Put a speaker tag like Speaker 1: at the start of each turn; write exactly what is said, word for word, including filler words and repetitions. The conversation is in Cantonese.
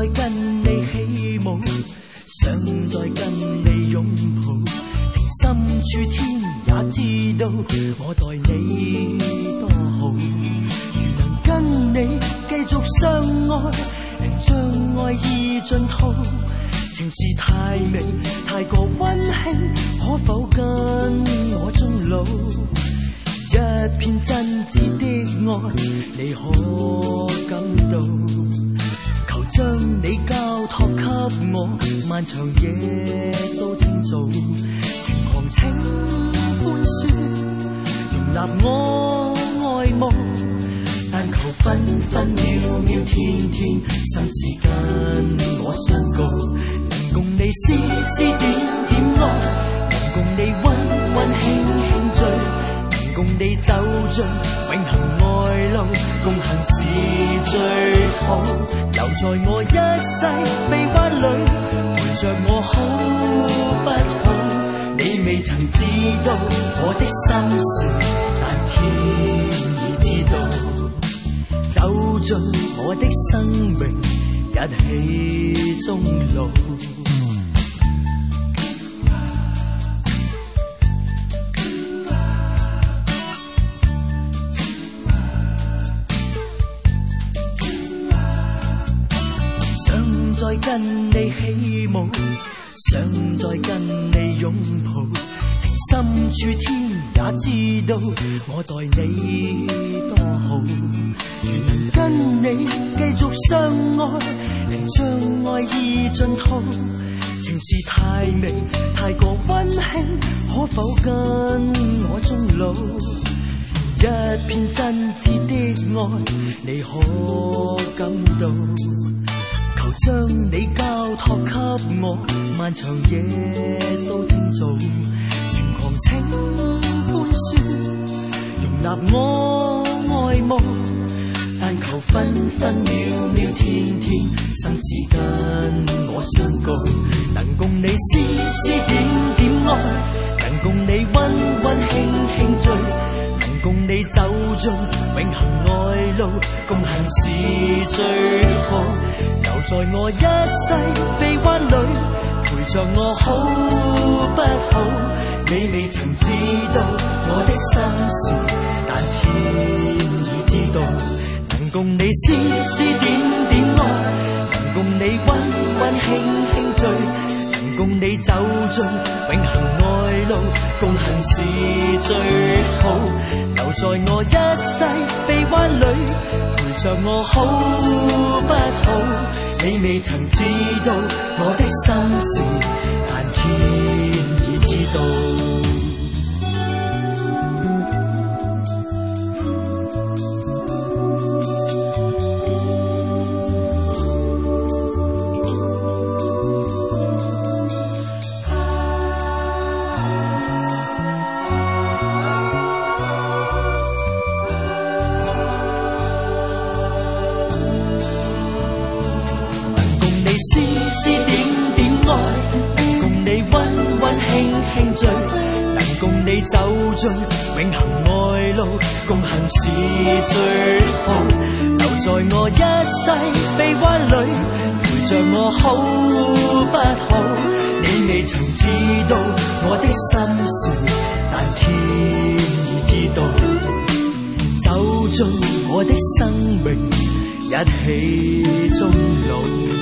Speaker 1: 再跟你起舞，想再跟你擁抱，情深處天也知道我待你多好。如能跟你繼續相愛，能將愛意盡吐，情是太美太過溫馨，可否跟我終老？一片真摯的愛，你可感到？求將你交託給我，漫長夜都清早，情狂請寬恕，容納我愛慕，但求分分秒秒天天，心事跟我相告，能共你絲絲點點愛，能共你溫溫馨馨醉，能共你走進永恆愛路，共行是最好。留在我一世臂彎裏，陪着我好不好？你未曾知道我的心事，但天已知道。走進我的生命，一起終老。想再跟你起舞，想再跟你擁抱，情深處天也知道我待你多好。如能跟你繼續相愛，能將愛意盡吐，情是太美太過溫馨，可否跟我終老？一片真摯的愛，你可感到？求將你交託給我，漫長夜都清早，情狂請寬恕，容納我愛慕，但求分分秒秒天天，心事跟我相告，能共你絲絲點點愛，能共你溫溫馨馨醉，能共你走進永恆愛路，共行是最好。留在我一世臂彎裏，陪着我好不好？你未曾知道我的心事，但天已知道。能共你絲絲點點愛，能共你溫溫馨馨醉，能共你走進永恆愛路，共行是最好。留在我一世臂彎裏，陪着我好不好？你未曾知道我的心事，但天已知道。絲絲點點愛，能共你溫溫馨馨醉，能共你走進永恆愛路，共行是最好。留在我一世臂彎裏，陪着我好不好？你未曾知道我的心事，但天已知道。走進我的生命，一起終老。